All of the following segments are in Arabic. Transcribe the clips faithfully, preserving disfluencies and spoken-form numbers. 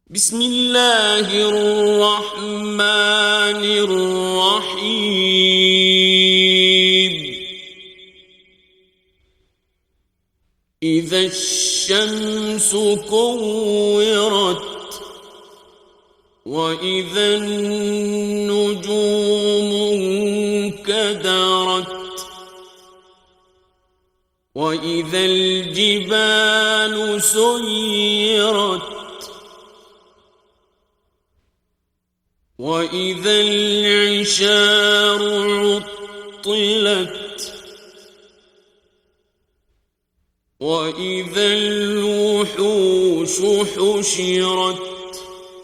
بسم الله الرحمن الرحيم إذا الشمس كورت وإذا النجوم انكدرت وإذا الجبال سيرت وإذا العشار عطلت وإذا الوحوش حشرت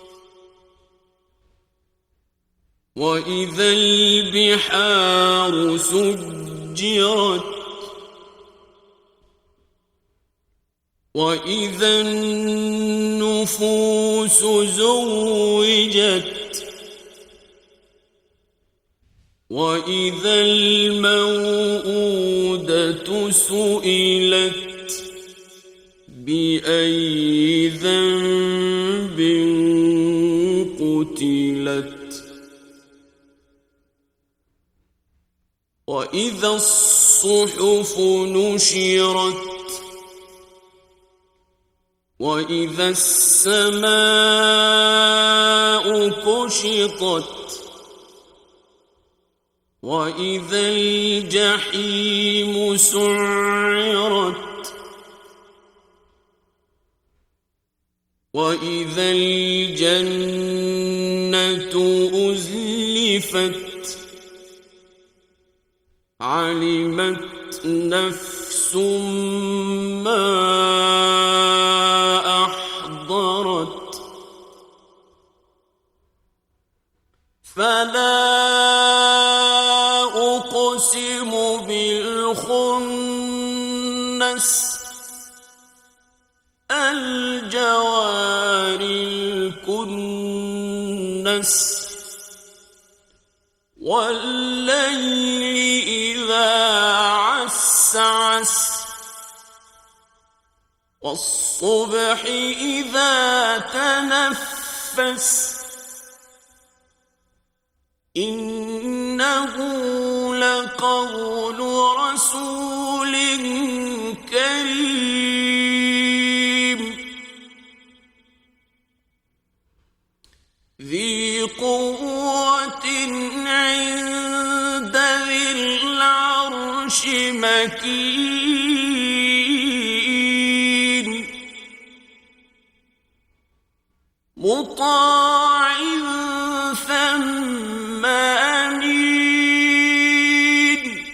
وإذا البحار سجرت وإذا النفوس زوجت وإذا الموءودة سئلت بأي ذنب قتلت وإذا الصحف نشرت وإذا السماء كشطت وإذا الجحيم سعرت وإذا الجنة أزلفت علمت نفس ما أحضرت فلا أقسم بالخنس الجوار الكنس والليل إذا عسعس والصبح إذا تنفس إنه لقول رسول كريم ذي قوة عند ذي العرش مكين مطاع ثم أمين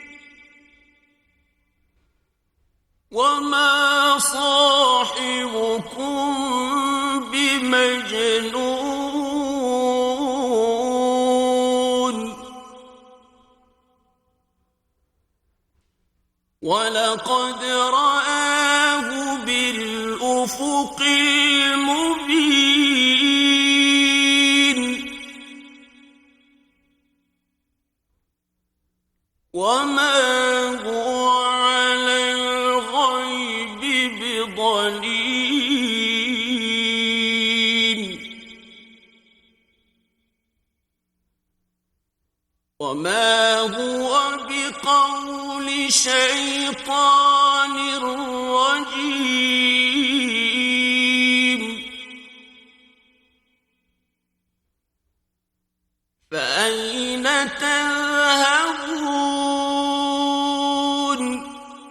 وما صاحبكم بمجنون ولقد رآه بالأفق المبين وما هو على الغيب بضنين وما هو بقول شيطان رجيم فأين تذهبون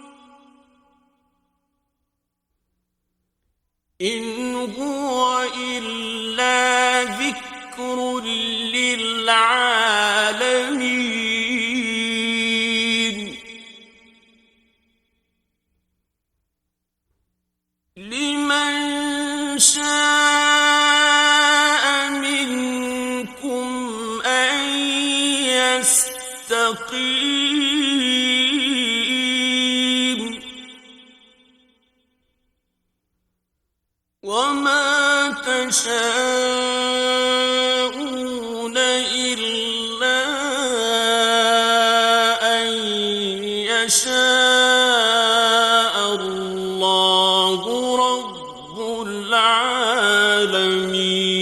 إن هو إلا ذكر للعالمين لمن شاء منكم أن يستقيم وما تشاءون إلا أن يشاء الله رب العالمين. حميم